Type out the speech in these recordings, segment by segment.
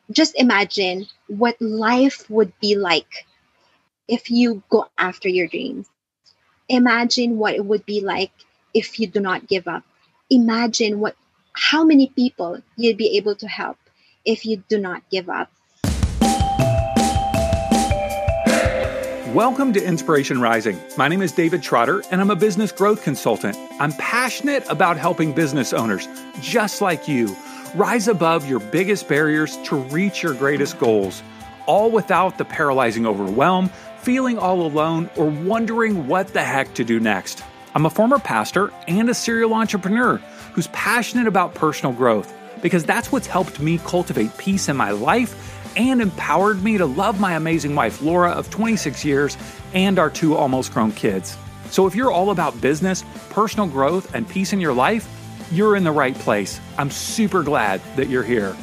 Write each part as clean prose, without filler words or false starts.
just imagine what life would be like if you go after your dreams. Imagine what it would be like if you do not give up. Imagine how many people you'd be able to help if you do not give up. Welcome to Inspiration Rising. My name is David Trotter, and I'm a business growth consultant. I'm passionate about helping business owners, just like you, rise above your biggest barriers to reach your greatest goals, all without the paralyzing overwhelm, feeling all alone, or wondering what the heck to do next. I'm a former pastor and a serial entrepreneur who's passionate about personal growth because that's what's helped me cultivate peace in my life and empowered me to love my amazing wife, Laura, of 26 years, and our 2 almost grown kids. So if you're all about business, personal growth, and peace in your life, you're in the right place. I'm super glad that you're here.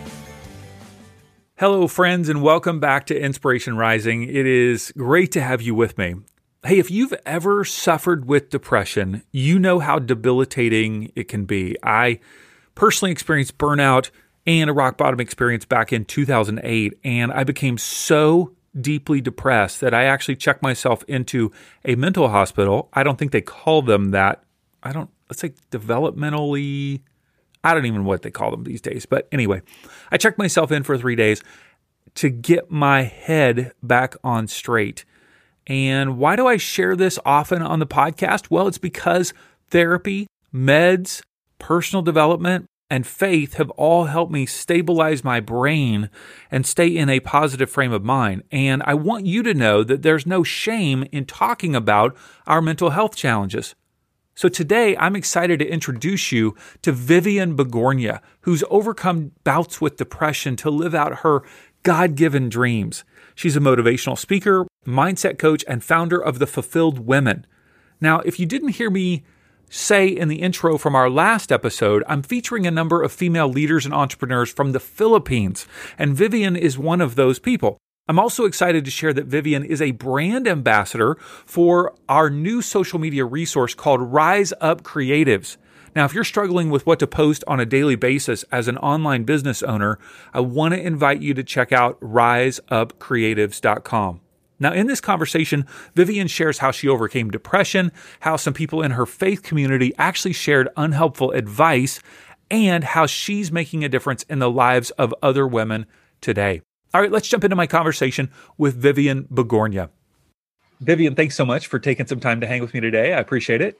Hello, friends, and welcome back to Inspiration Rising. It is great to have you with me. Hey, if you've ever suffered with depression, you know how debilitating it can be. I personally experienced burnout and a rock bottom experience back in 2008. And I became so deeply depressed that I actually checked myself into a mental hospital. I don't think they call them that. Let's say developmentally, I don't even know what they call them these days. But anyway, I checked myself in for 3 days to get my head back on straight. And why do I share this often on the podcast? Well, it's because therapy, meds, personal development, and faith have all helped me stabilize my brain and stay in a positive frame of mind. And I want you to know that there's no shame in talking about our mental health challenges. So today, I'm excited to introduce you to Vivian Begornia, who's overcome bouts with depression to live out her God-given dreams. She's a motivational speaker, mindset coach, and founder of The Fulfilled Women. Now, if you didn't hear me say in the intro from our last episode, I'm featuring a number of female leaders and entrepreneurs from the Philippines, and Vivian is one of those people. I'm also excited to share that Vivian is a brand ambassador for our new social media resource called Rise Up Creatives. Now, if you're struggling with what to post on a daily basis as an online business owner, I want to invite you to check out riseupcreatives.com. Now, in this conversation, Vivian shares how she overcame depression, how some people in her faith community actually shared unhelpful advice, and how she's making a difference in the lives of other women today. All right, let's jump into my conversation with Vivian Begornia. Vivian, thanks so much for taking some time to hang with me today. I appreciate it.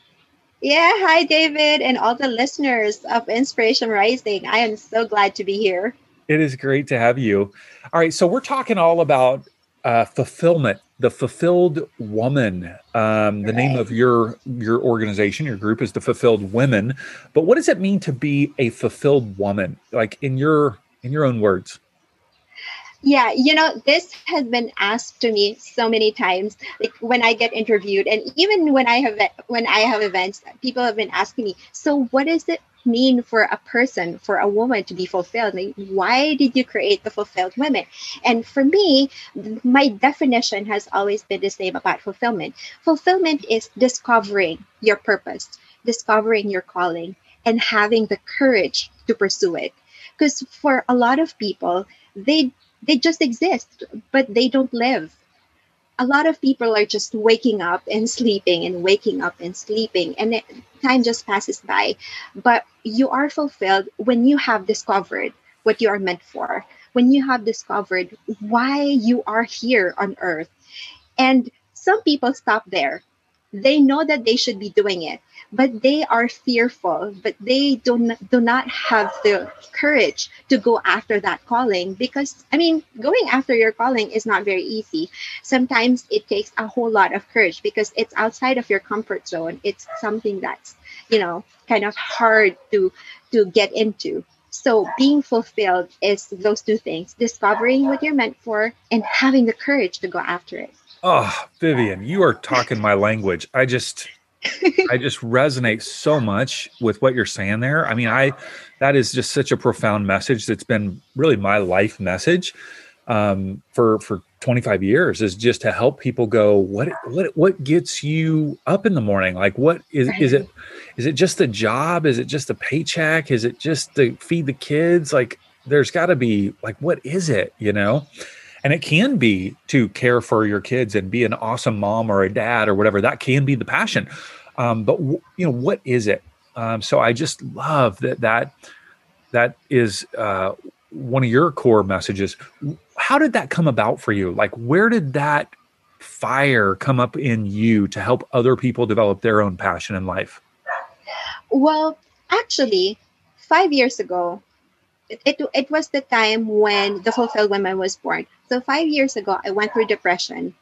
Yeah, hi, David, and all the listeners of Inspiration Rising. I am so glad to be here. It is great to have you. All right, so we're talking all about fulfillment, the Fulfilled Woman. The name of your organization, your group, is the Fulfilled Women. But what does it mean to be a fulfilled woman? Like in your own words. Yeah, this has been asked to me so many times, like when I get interviewed, and even when I have events, people have been asking me, so what does it mean for a woman to be fulfilled? Like, why did you create the Fulfilled Women? And for me, my definition has always been the same about fulfillment. Fulfillment is discovering your purpose, discovering your calling, and having the courage to pursue it. Because for a lot of people, they just exist, but they don't live. A lot of people are just waking up and sleeping and waking up and sleeping, and time just passes by. But you are fulfilled when you have discovered what you are meant for, when you have discovered why you are here on earth. And some people stop there. They know that they should be doing it, but they are fearful, but they do not have the courage to go after that calling, because, going after your calling is not very easy. Sometimes it takes a whole lot of courage because it's outside of your comfort zone. It's something that's, kind of hard to get into. So being fulfilled is those two things: discovering what you're meant for and having the courage to go after it. Oh, Vivian, you are talking my language. I just resonate so much with what you're saying there. That is just such a profound message. That's been really my life message for 25 years, is just to help people go, what gets you up in the morning? Like, what is it just the job? Is it just the paycheck? Is it just to feed the kids? Like, there's got to be like, what is it, you know? And it can be to care for your kids and be an awesome mom or a dad or whatever. That can be the passion. But you know, what is it? So I just love that is one of your core messages. How did that come about for you? Like, where did that fire come up in you to help other people develop their own passion in life? Well, actually, 5 years ago, it was the time when the Fulfilled Woman was born. So 5 years ago, I went through depression.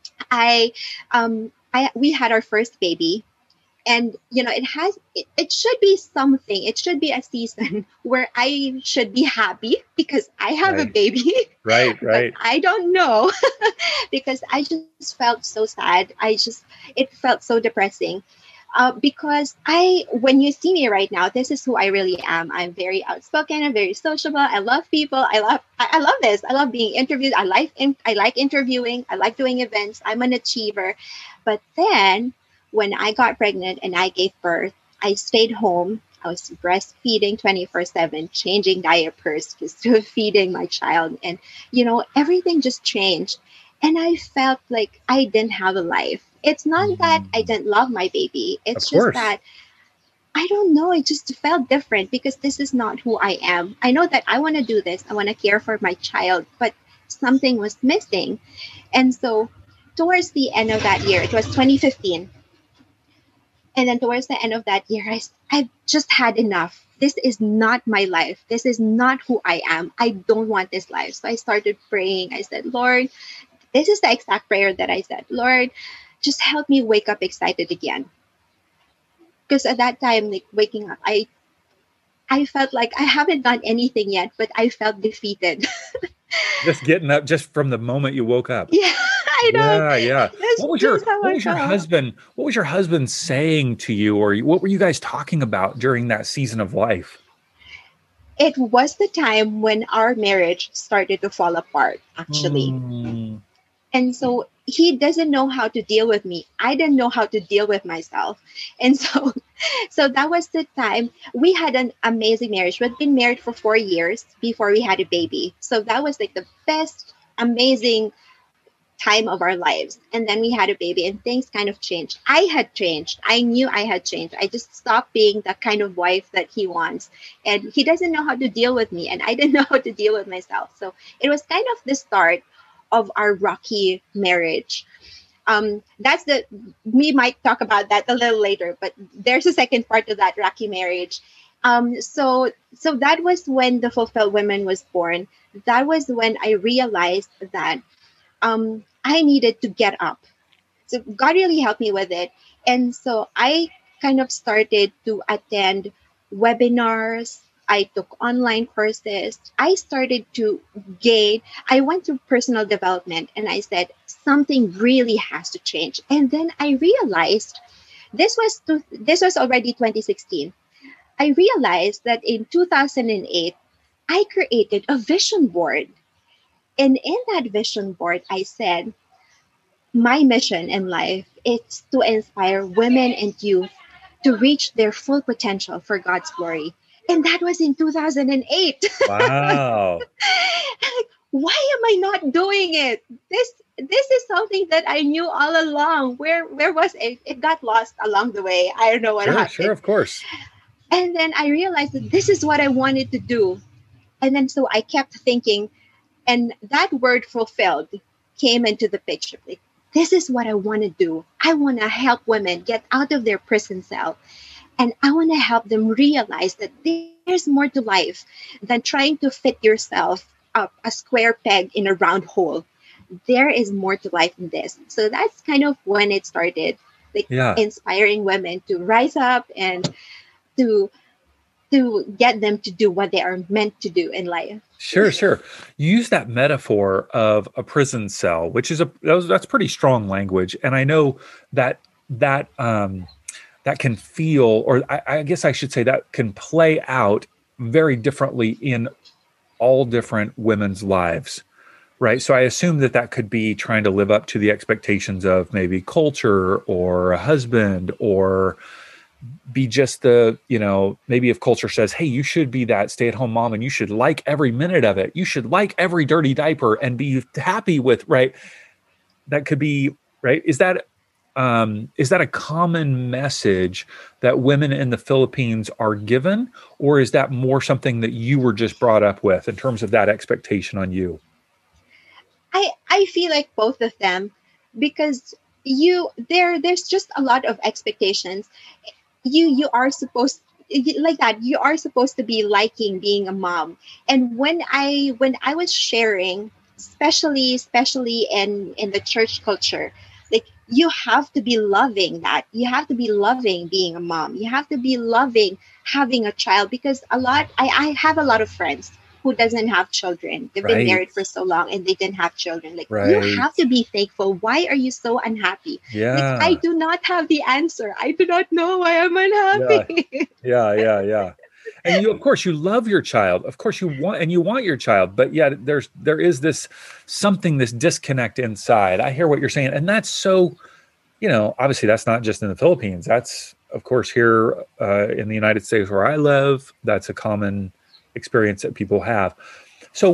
We had our first baby, and it should be something. It should be a season where I should be happy because I have a baby. Right. But I don't know because I just felt so sad. It felt so depressing. Because when you see me right now, this is who I really am. I'm very outspoken. I'm very sociable. I love people. I love this. I love being interviewed. I like interviewing. I like doing events. I'm an achiever. But then when I got pregnant and I gave birth, I stayed home. I was breastfeeding 24/7, changing diapers, just feeding my child. And, everything just changed. And I felt like I didn't have a life. It's not that I didn't love my baby. It's just that, I don't know, it just felt different because this is not who I am. I know that I want to do this. I want to care for my child, but something was missing. And so towards the end of that year, it was 2015. And then towards the end of that year, I just had enough. This is not my life. This is not who I am. I don't want this life. So I started praying. I said, Lord, this is the exact prayer that I said, Lord, just help me wake up excited again. Because at that time, like waking up, I felt like I haven't done anything yet, but I felt defeated. Just getting up just from the moment you woke up. Yeah, I know. Yeah. What was your husband saying to you, or what were you guys talking about during that season of life? It was the time when our marriage started to fall apart, actually. And so he doesn't know how to deal with me. I didn't know how to deal with myself. And so that was the time. We had an amazing marriage. We'd been married for 4 years before we had a baby. So that was like the best, amazing time of our lives. And then we had a baby and things kind of changed. I had changed. I knew I had changed. I just stopped being the kind of wife that he wants. And he doesn't know how to deal with me. And I didn't know how to deal with myself. So it was kind of the start of our rocky marriage. We might talk about that a little later, but there's a second part of that rocky marriage. So that was when the Fulfilled Woman was born. That was when I realized that I needed to get up. So God really helped me with it. And so I kind of started to attend webinars. I took online courses. I started to I went through personal development and I said, something really has to change. And then I realized this was already 2016. I realized that in 2008, I created a vision board. And in that vision board, I said, my mission in life is to inspire women and youth to reach their full potential for God's glory. And that was in 2008. Wow. Why am I not doing it? This is something that I knew all along. Where was it? It got lost along the way. I don't know what happened. Sure, of course. And then I realized that this is what I wanted to do. And then so I kept thinking, and that word fulfilled came into the picture. Like, this is what I want to do. I want to help women get out of their prison cell. And I want to help them realize that there's more to life than trying to fit yourself up a square peg in a round hole. There is more to life than this. So that's kind of when it started, inspiring women to rise up and to get them to do what they are meant to do in life. Sure. You use that metaphor of a prison cell, which is that's pretty strong language. And I know that can feel, or I guess I should say that can play out very differently in all different women's lives, right? So I assume that could be trying to live up to the expectations of maybe culture or a husband or be just the, maybe if culture says, hey, you should be that stay-at-home mom and you should like every minute of it. You should like every dirty diaper and be happy with, right? That could be, right? Is that a common message that women in the Philippines are given, or is that more something that you were just brought up with in terms of that expectation on you? I feel like both of them, because there's just a lot of expectations. You are supposed, like that, you are supposed to be liking being a mom. And when I was sharing, especially in the church culture, like, you have to be loving that, you have to be loving being a mom, you have to be loving having a child, because I have a lot of friends who doesn't have children. They've been Right. married for so long and they didn't have children. Like, you Right. have to be thankful. Why are you so unhappy? Like, I Yeah. do not have the answer. I do not know why I'm Yeah. unhappy. Yeah. Yeah. Yeah. And of course, you love your child. Of course, you want your child, but yet there is this disconnect inside. I hear what you're saying, and that's so. Obviously, that's not just in the Philippines. That's, of course, here in the United States where I live. That's a common experience that people have. So,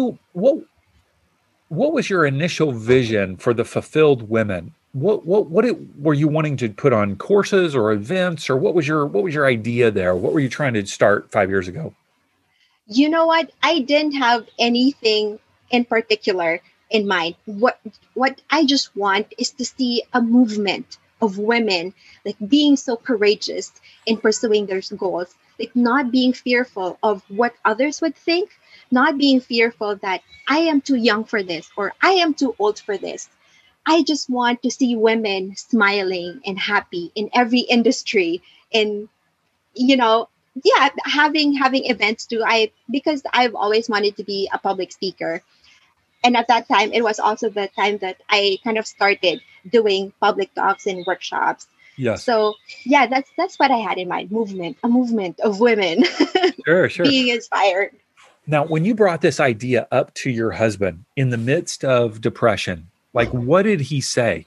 what was your initial vision for the Fulfilled Women? Were you wanting to put on courses or events, or what was your idea there? What were you trying to start 5 years ago? You know what? I didn't have anything in particular in mind. What I just want is to see a movement of women, like, being so courageous in pursuing their goals, like, not being fearful of what others would think, not being fearful that I am too young for this or I am too old for this. I just want to see women smiling and happy in every industry, and, you know yeah, having events too. I Because I've always wanted to be a public speaker, and at that time it was also the time that I kind of started doing public talks and workshops. Yes. So yeah, that's what I had in mind. A movement of women Sure, sure. being inspired. Now, when you brought this idea up to your husband in the midst of depression, like, what did he say?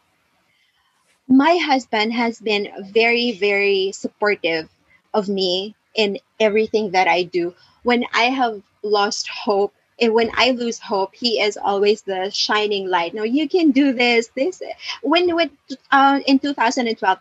My husband has been very, very supportive of me in everything that I do. When I have lost hope and when I lose hope, he is always the shining light. No, you can do this. This when in 2012,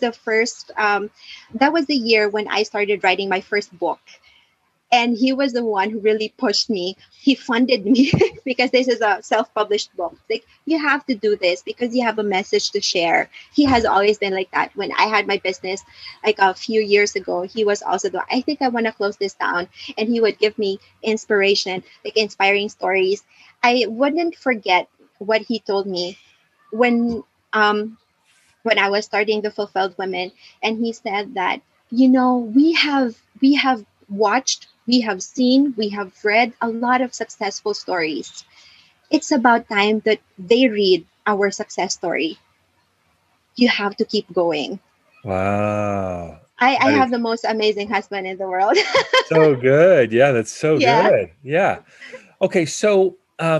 that was the year when I started writing my first book, and he was the one who really pushed me. He funded me because this is a self-published book. Like, you have to do this because you have a message to share. He has always been like that. When I had my business like a few years ago, he was also the, I think I want to close this down, and he would give me inspiration, like inspiring stories. I wouldn't forget what he told me when um when I was starting the Fulfilled Women, and he said that, we have watched, we have seen, we have read a lot of successful stories. It's about time that they read our success story. You have to keep going. Wow. I That is have the most amazing husband in the world. so good. Yeah, that's so Yeah. good. Yeah. Okay, so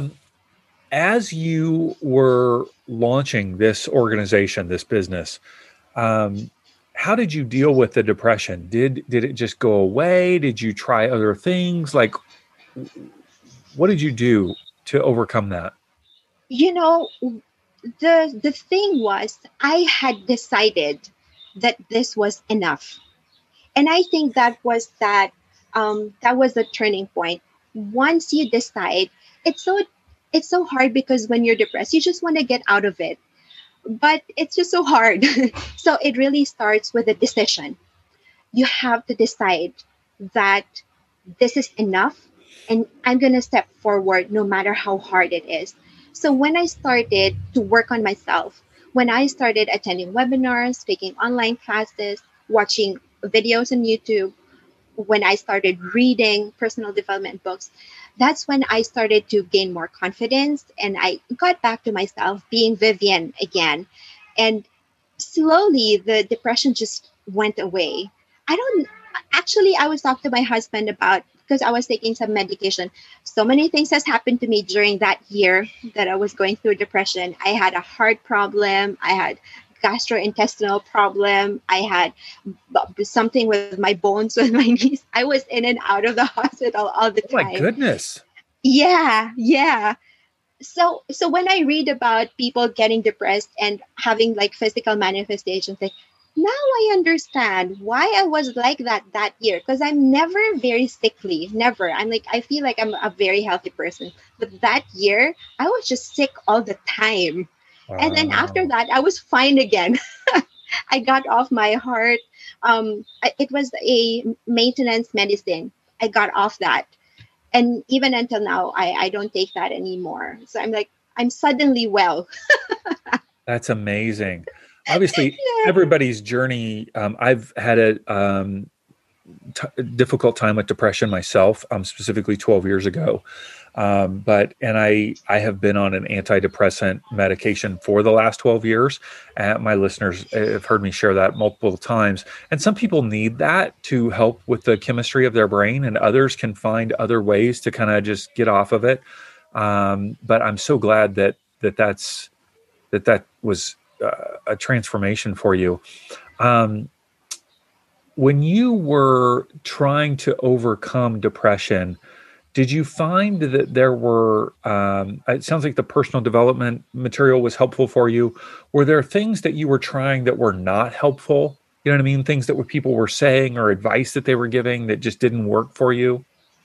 as you were launching this organization, this business, um, how did you deal with the depression? Did it just go away? Did you try other things? Like, what did you do to overcome that? You know, the thing was, I had decided that this was enough. And I think that was the turning point. Once you decide, it's so hard, because when you're depressed, you just want to get out of it, but it's just so hard. So it really starts with a decision. You have to decide that this is enough, and I'm going to step forward no matter how hard it is. So when I started to work on myself, when I started attending webinars, taking online classes, watching videos on YouTube, when I started reading personal development books, that's when I started to gain more confidence, and I got back to myself, being Vivian again. And slowly the depression just went away. I don't Actually, I was talking to my husband about, because I was taking some medication. So many things has happened to me during that year that I was going through depression. I had a heart problem. I had gastrointestinal problem. I had something with my bones, with my knees. I was in and out of the hospital all the Oh my time. goodness. Yeah, yeah. So when I read about people getting depressed and having like physical manifestations, like now I understand why I was like that year, because I'm never very sickly, never. I'm like, I feel like I'm a very healthy person, but that year I was just sick all the time. And then after Wow. that I was fine again. I got off my heart. It was a maintenance medicine. I got off that, and even until now I don't take that anymore. So I'm like, I'm suddenly well. That's amazing. Obviously, Yeah. everybody's journey. I've had a difficult time with depression myself, specifically 12 years ago. I have been on an antidepressant medication for the last 12 years. My listeners have heard me share that multiple times. And some people need that to help with the chemistry of their brain, and others can find other ways to kind of just get off of it. But I'm so glad that was a transformation for you. Um, when you were trying to overcome depression, did you find that there were, it sounds like the personal development material was helpful for you. Were there things that you were trying that were not helpful? You know what I mean? Things that people were saying or advice that they were giving that just didn't work for you?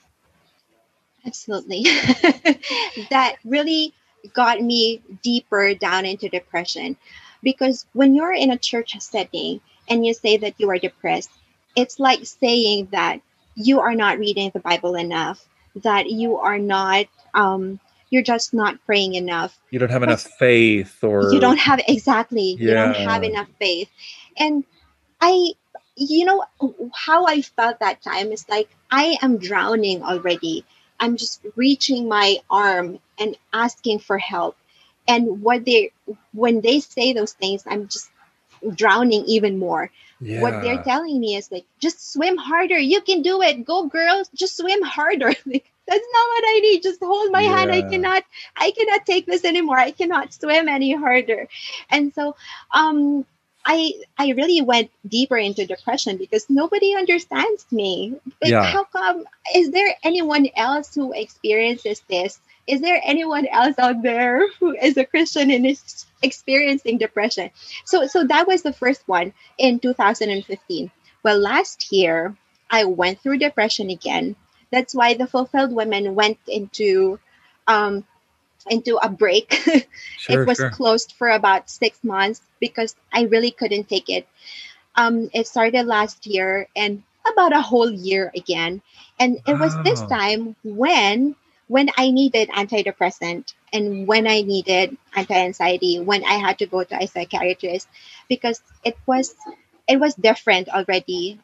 Absolutely. That really got me deeper down into depression, because when you're in a church setting and you say that you are depressed, it's like saying that you are not reading the Bible enough, that you are not, you're just not praying enough. You don't have enough Because faith you or, don't have, exactly, you don't have yeah, enough faith. And I, you know, how I felt that time is like I am drowning already. I'm just reaching my arm and asking for help. And when they say those things, I'm just drowning even more. What they're yeah, telling me is like, just swim harder. You can do it. Go, girls. Just swim harder. Like, that's not what I need. Just hold my hand. yeah, I cannot take this anymore. I cannot swim any harder. And so, um, I really went deeper into depression because nobody understands me. Like, yeah. how come? Is there anyone else who experiences this? Is there anyone else out there who is a Christian and is experiencing depression? So that was the first one in 2015. Well, last year I went through depression again. That's why the Fulfilled Women went um, into a break. It Sure, was sure. closed for about 6 months because I really couldn't take it. It started last year and about a whole year again. And it was this Wow. time when I needed antidepressant and when I needed anti-anxiety, when I had to go to a psychiatrist, because it was different already.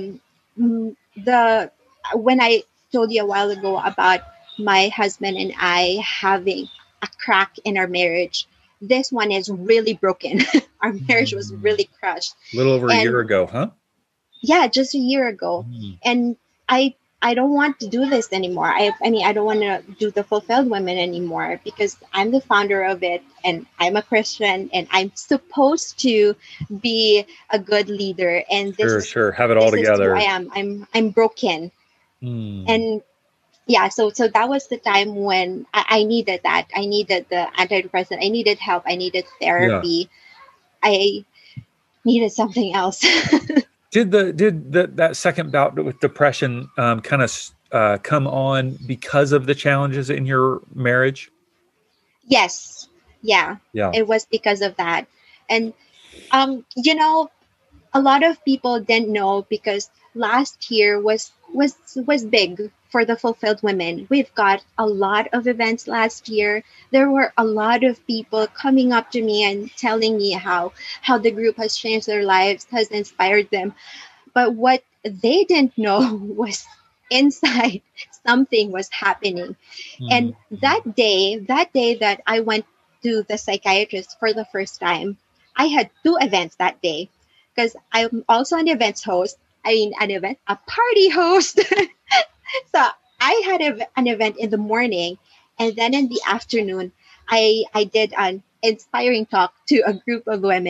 The When I told you a while ago about my husband and I having a crack in our marriage, this one is really broken. Our marriage was Mm. really crushed. A little over a year And ago, huh? yeah, just a year ago. Mm. And I don't want to do this anymore. I mean, I don't want to do the Fulfilled Women anymore because I'm the founder of it and I'm a Christian and I'm supposed to be a good leader, and this Sure, is sure. Have it all this is who I together. am. I'm broken. Mm. And yeah, so that was the time when I needed that. I needed the antidepressant. I needed help. I needed Yeah. therapy. I needed something else. Did that second bout with depression kind of come on because of the challenges in your marriage? Yes. Yeah. Yeah. It was because of that. And you know, a lot of people didn't know because last year was big for the Fulfilled Women. We've got a lot of events last year. There were a lot of people coming up to me and telling me how the group has changed their lives, has inspired them. But what they didn't know was inside something was happening. Mm. And that day that I went to the psychiatrist for the first time, I had two events that day because I'm also an events host. I mean, a party host. So I had an event in the morning, and then in the afternoon, I did an inspiring talk to a group of women.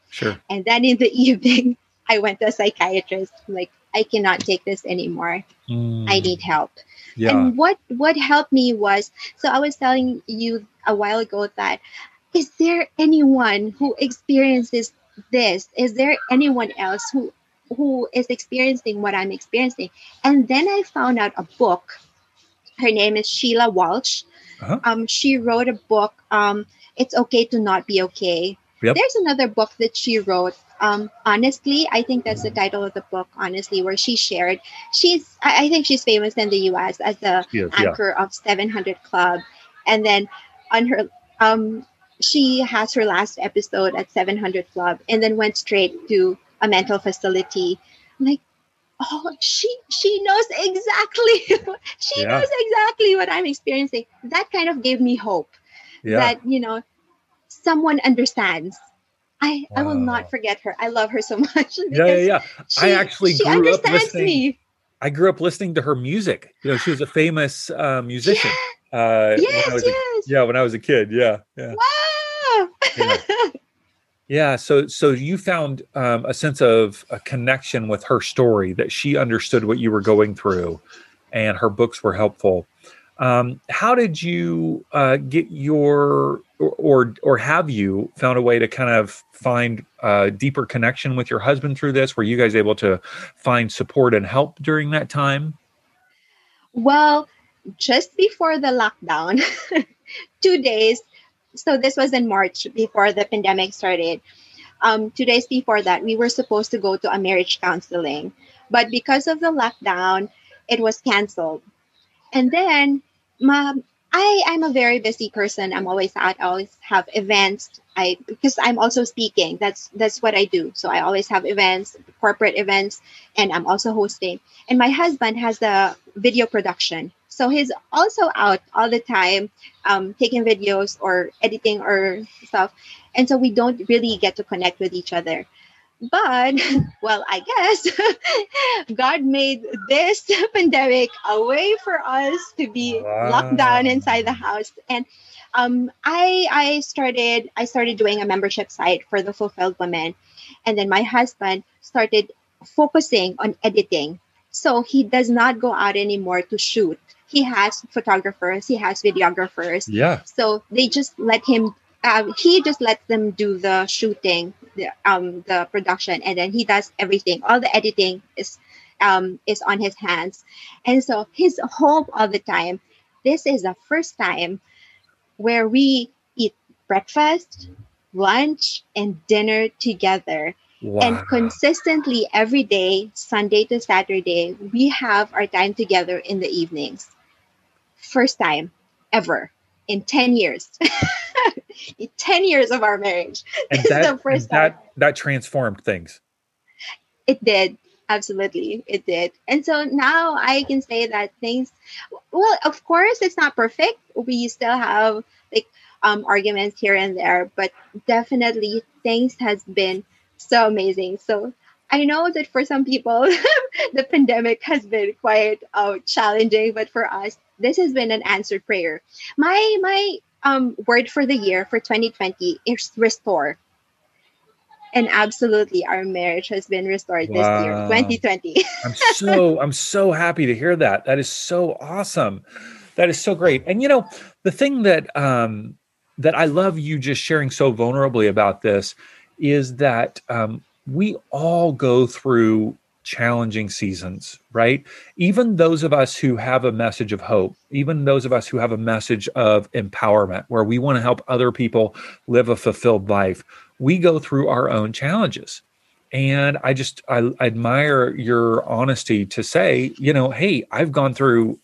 Sure. And then in the evening, I went to a psychiatrist. Like, I cannot take this anymore. I need help. Yeah. And what helped me was, so I was telling you a while ago that, is there anyone who experiences this? Is there anyone else who is experiencing what I'm experiencing? And then I found out a book. Her name is Sheila Walsh. Uh-huh. She wrote a book, It's Okay to Not Be Okay. Yep. There's another book that she wrote, Honestly. I think that's the title of the book, Honestly, where she shared. I think she's famous in the US as the anchor of 700 Club. And then on her, she has her last episode at 700 Club and then went straight to a mental facility. Like, oh, she knows exactly she knows exactly what I'm experiencing. That kind of gave me hope that, someone understands. I will not forget her. I love her so much because I actually she grew up understands listening. me. I grew up listening to her music. She was a famous musician. Yes. When I was a kid. Yeah. Wow. Yeah. So you found a sense of a connection with her story, that she understood what you were going through, and her books were helpful. How did you get your, or have you found a way to kind of find a deeper connection with your husband through this? Were you guys able to find support and help during that time? Well, just before the lockdown, 2 days. So this was in March before the pandemic started. 2 days before that, we were supposed to go to a marriage counseling, but because of the lockdown, it was canceled. And then, I'm a very busy person. I'm always out. I always have events. Because I'm also speaking. That's what I do. So I always have events, corporate events, and I'm also hosting. And my husband has the video production, so he's also out all the time, taking videos or editing or stuff. And so we don't really get to connect with each other. But, well, I guess God made this pandemic a way for us to be locked down inside the house. And I started doing a membership site for the Fulfilled Women. And then my husband started focusing on editing. So he does not go out anymore to shoot. He has photographers, he has videographers. Yeah. So they just let him, he just lets them do the shooting, the production, and then he does everything. All the editing is on his hands. And so his hope all the time, this is the first time where we eat breakfast, lunch, and dinner together. Wow. And consistently every day, Sunday to Saturday, we have our time together in the evenings. First time ever in 10 years. In 10 years of our marriage. And This is the first time. That transformed things. It did. Absolutely. It did. And so now I can say that things, well, of course, it's not perfect. We still have arguments here and there, but definitely things has been so amazing. So I know that for some people, the pandemic has been quite challenging, but for us, this has been an answered prayer. My word for the year for 2020 is restore. And absolutely, our marriage has been restored this year, 2020. I'm so happy to hear that. That is so awesome. That is so great. And the thing that that I love you just sharing so vulnerably about this is that we all go through challenging seasons, right? Even those of us who have a message of hope, even those of us who have a message of empowerment, where we want to help other people live a fulfilled life, we go through our own challenges. And I admire your honesty to say, hey, I've gone through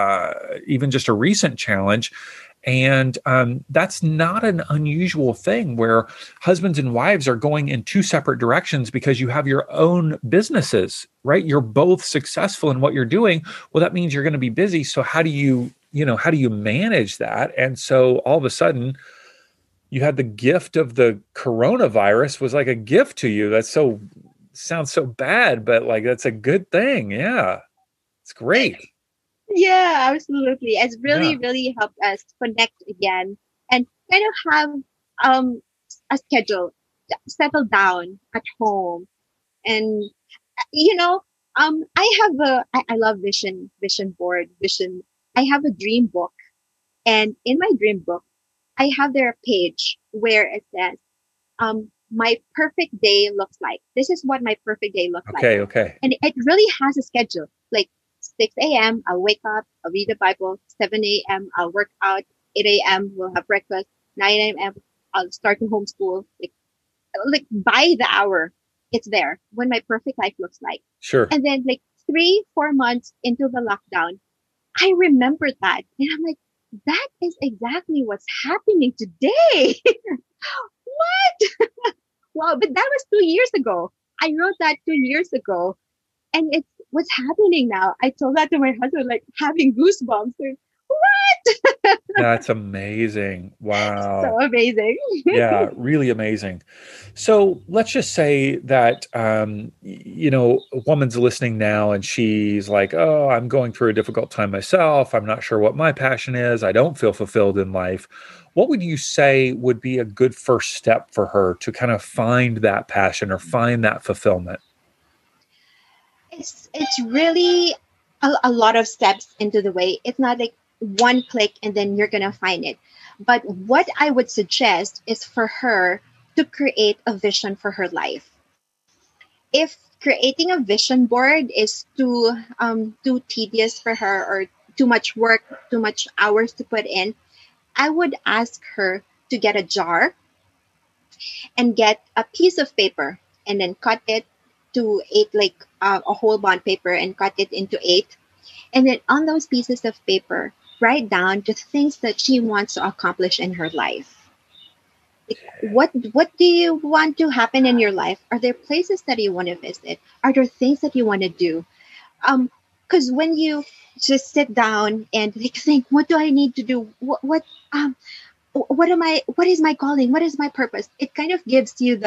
even just a recent challenge. And that's not an unusual thing, where husbands and wives are going in two separate directions because you have your own businesses, right? You're both successful in what you're doing. Well, that means you're going to be busy. So how do you manage that? And so all of a sudden, you had the gift of the coronavirus was like a gift to you. Sounds so bad, but that's a good thing. Yeah, it's great. Yeah, absolutely. It's really helped us connect again and kind of have a schedule settle down at home. And you know, I love vision board, vision. I have a dream book, and in my dream book, I have there a page where it says, my perfect day looks like. This is what my perfect day looks like. Okay. Okay. And it really has a schedule. Like 6 a.m., I'll wake up, I'll read the Bible. 7 a.m., I'll work out. 8 a.m., we'll have breakfast. 9 a.m., I'll start to homeschool. Like by the hour, it's there when my perfect life looks like. Sure. And then like 3-4 months into the lockdown, I remembered that. And I'm like, that is exactly what's happening today. What? Wow, but that was 2 years ago. I wrote that 2 years ago. And it's what's happening now. I told that to my husband, like having goosebumps. Like, what? That's amazing. Wow. So amazing. Yeah, really amazing. So let's just say that, a woman's listening now and she's like, oh, I'm going through a difficult time myself. I'm not sure what my passion is. I don't feel fulfilled in life. What would you say would be a good first step for her to kind of find that passion or find that fulfillment? It's really a lot of steps into the way. It's not like one click and then you're gonna find it. But what I would suggest is for her to create a vision for her life. If creating a vision board is too tedious for her, or too much work, too much hours to put in, I would ask her to get a jar and get a piece of paper and then cut it to eight, like a whole bond paper, and cut it into eight. And then on those pieces of paper, write down the things that she wants to accomplish in her life. Like, what do you want to happen in your life? Are there places that you want to visit? Are there things that you want to do? Because when you just sit down and like think, what do I need to do? What is my calling? What is my purpose? It kind of gives you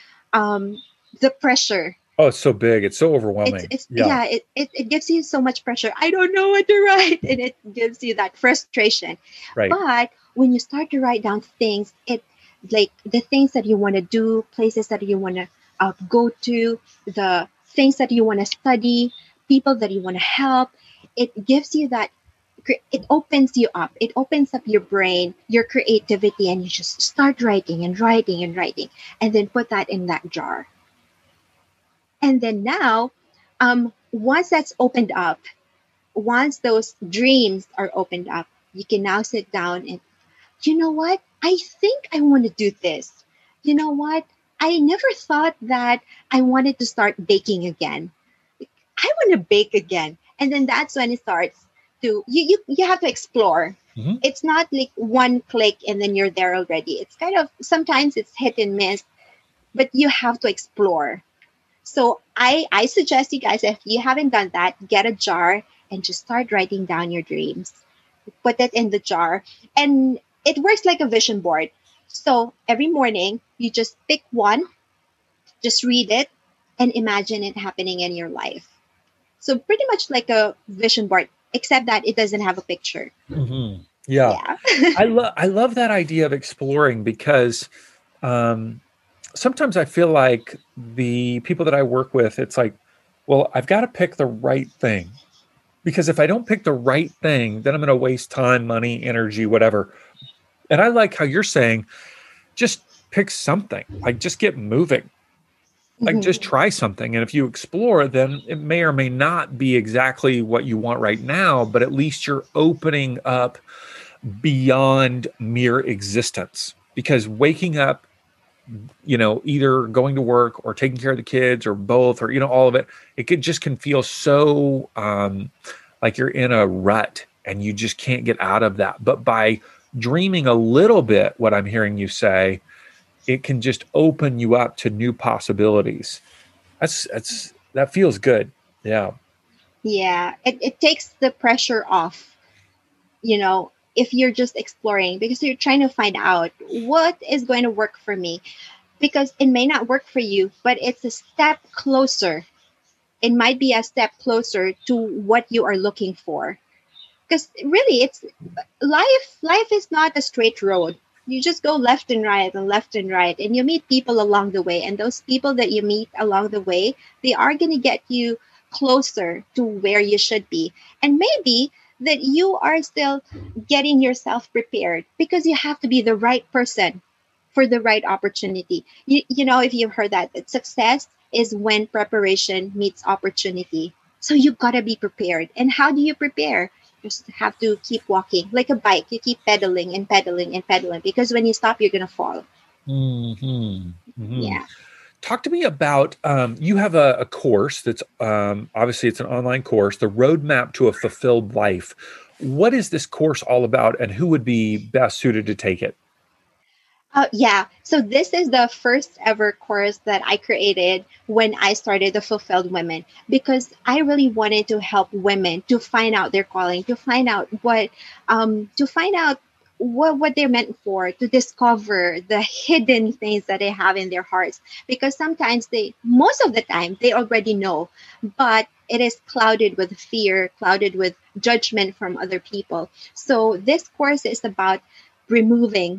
the pressure. Oh, it's so big. It's so overwhelming. It gives you so much pressure. I don't know what to write. And it gives you that frustration. Right. But when you start to write down things, it like the things that you want to do, places that you want to go to, the things that you want to study, people that you want to help, it gives you that, it opens you up. It opens up your brain, your creativity, and you just start writing and writing and writing, and then put that in that jar. And then now, once that's opened up, once those dreams are opened up, you can now sit down and, you know what? I think I want to do this. You know what? I never thought that I wanted to start baking again. I want to bake again. And then that's when it starts to, you have to explore. Mm-hmm. It's not like one click and then you're there already. It's kind of, sometimes it's hit and miss, but you have to explore. So I suggest you guys, if you haven't done that, get a jar and just start writing down your dreams. Put it in the jar. And it works like a vision board. So every morning, you just pick one, just read it, and imagine it happening in your life. So pretty much like a vision board, except that it doesn't have a picture. Mm-hmm. Yeah. I love that idea of exploring, because sometimes I feel like the people that I work with, it's like, well, I've got to pick the right thing, because if I don't pick the right thing, then I'm going to waste time, money, energy, whatever. And I like how you're saying, just pick something, like just get moving, like just try something. And if you explore, then it may or may not be exactly what you want right now, but at least you're opening up beyond mere existence. Because waking up, either going to work or taking care of the kids or both, or, all of it, it can feel so like you're in a rut and you just can't get out of that. But by dreaming a little bit, what I'm hearing you say, it can just open you up to new possibilities. That feels good. Yeah. Yeah. It takes the pressure off, if you're just exploring, because you're trying to find out what is going to work for me, because it may not work for you, but it's a step closer. It might be a step closer to what you are looking for. Because really, it's life is not a straight road. you just go left and right and left and right, and you meet people along the way. And those people that you meet along the way, they are going to get you closer to where you should be. And maybe that you are still getting yourself prepared, because you have to be the right person for the right opportunity. You know, if you've heard that success is when preparation meets opportunity. So you've got to be prepared. And how do you prepare? Just have to keep walking like a bike. You keep pedaling and pedaling and pedaling, because when you stop, you're going to fall. Mm-hmm. Mm-hmm. Yeah. Talk to me about, you have a course that's, obviously it's an online course, the Roadmap to a Fulfilled Life. What is this course all about, and who would be best suited to take it? Yeah. So this is the first ever course that I created when I started the Fulfilled Women, because I really wanted to help women to find out their calling, to find out what they're meant for, to discover the hidden things that they have in their hearts. Because sometimes most of the time, they already know, but it is clouded with fear, clouded with judgment from other people. So this course is about removing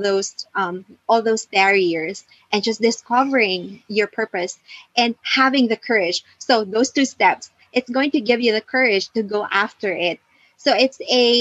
all those barriers, and just discovering your purpose and having the courage. So those two steps, it's going to give you the courage to go after it. So it's a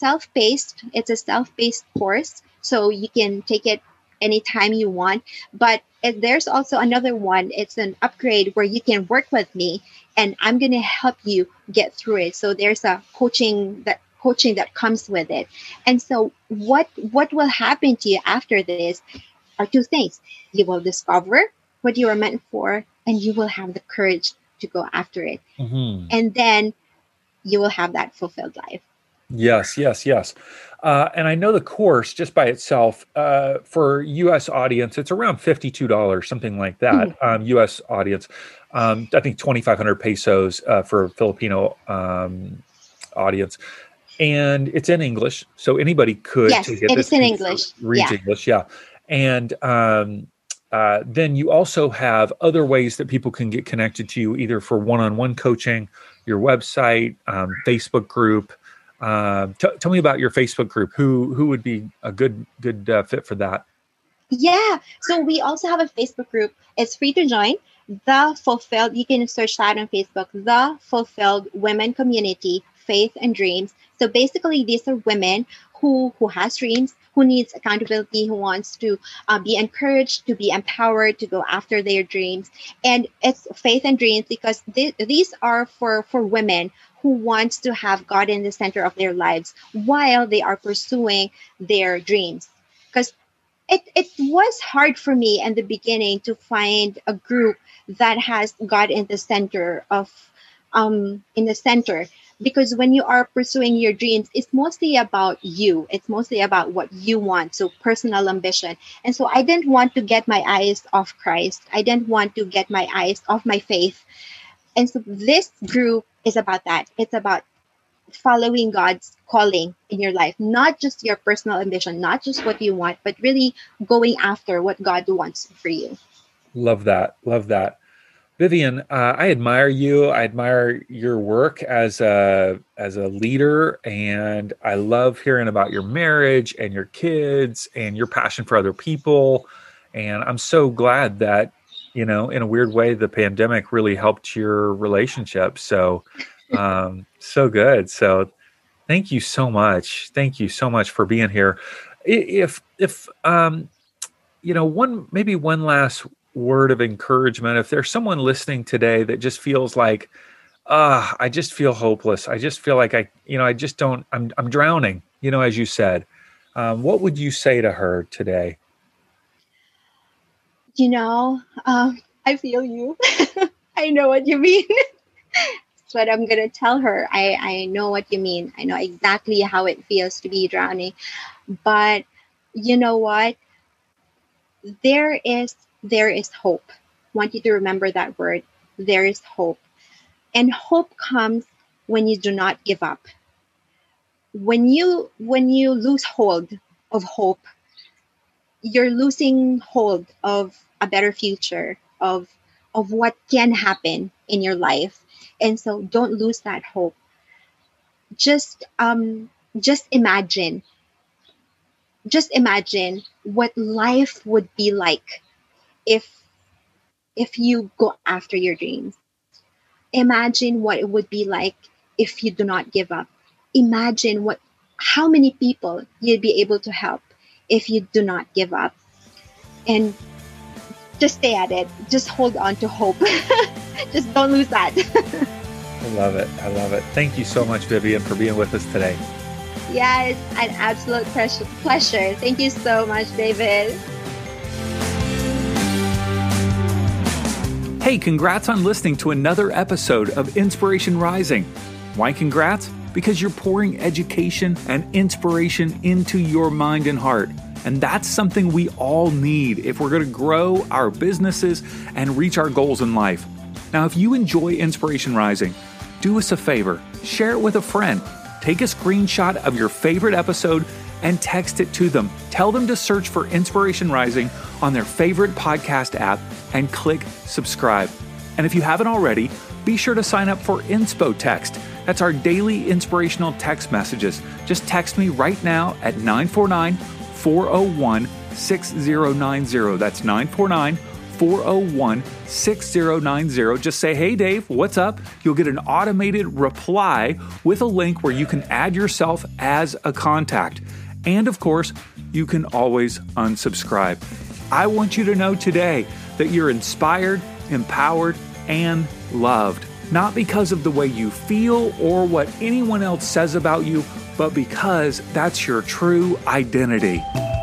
self-paced course, so you can take it anytime you want. But there's also another one. It's an upgrade where you can work with me, and I'm going to help you get through it. So there's a coaching that comes with it. And so what will happen to you after this are two things. You will discover what you are meant for, and you will have the courage to go after it. Mm-hmm. And then you will have that fulfilled life. Yes, yes, yes. And I know the course just by itself, for US audience, it's around $52, something like that. US audience, I think 2,500 pesos for Filipino audience. And it's in English, so anybody could Yes, take it. it This is in English. reads Yeah. English, yeah. And then you also have other ways that people can get connected to you, either for one-on-one coaching, your website, Facebook group. Tell me about your Facebook group. Who would be a good fit for that? Yeah. So we also have a Facebook group. It's free to join. The Fulfilled, you can search that on Facebook, The Fulfilled Women Community, Faith and Dreams. So basically, these are women who has dreams, who needs accountability, who wants to be encouraged, to be empowered, to go after their dreams. And it's faith and dreams because these are for women who wants to have God in the center of their lives while they are pursuing their dreams. Because it was hard for me in the beginning to find a group that has God in the center, because when you are pursuing your dreams, it's mostly about you. It's mostly about what you want, so personal ambition. And so I didn't want to get my eyes off Christ. I didn't want to get my eyes off my faith. And so this group is about that. It's about following God's calling in your life, not just your personal ambition, not just what you want, but really going after what God wants for you. Love that. Love that. Vivian, I admire you. I admire your work as a leader, and I love hearing about your marriage and your kids and your passion for other people. And I'm so glad that, in a weird way, the pandemic really helped your relationship. So, so good. So, thank you so much. Thank you so much for being here. If one last word of encouragement. If there's someone listening today that just feels like, I just feel hopeless. I just feel like I just don't, I'm drowning, as you said, what would you say to her today? I feel you. I know what you mean. That's what I'm going to tell her. I know what you mean. I know exactly how it feels to be drowning. But you know what? There is hope. I want you to remember that word. There is hope. And hope comes when you do not give up. When you lose hold of hope, you're losing hold of a better future, of what can happen in your life. And so don't lose that hope. Just imagine just imagine what life would be like if you go after your dreams. Imagine what it would be like if you do not give up. Imagine how many people you'd be able to help if you do not give up. And just stay at it. Just hold on to hope. Just don't lose that. I love it. I love it. Thank you so much, Vivian, for being with us today. Yeah, it's an absolute pleasure. Thank you so much, David. Hey, congrats on listening to another episode of Inspiration Rising. Why congrats? Because you're pouring education and inspiration into your mind and heart. And that's something we all need if we're going to grow our businesses and reach our goals in life. Now, if you enjoy Inspiration Rising, do us a favor, share it with a friend. Take a screenshot of your favorite episode and text it to them. Tell them to search for Inspiration Rising on their favorite podcast app and click subscribe. And if you haven't already, be sure to sign up for Inspo Text. That's our daily inspirational text messages. Just text me right now at 949-401-6090. That's 949-401-6090. Just say, hey, Dave, what's up? You'll get an automated reply with a link where you can add yourself as a contact. And of course, you can always unsubscribe. I want you to know today that you're inspired, empowered, and loved. Not because of the way you feel or what anyone else says about you, but because that's your true identity.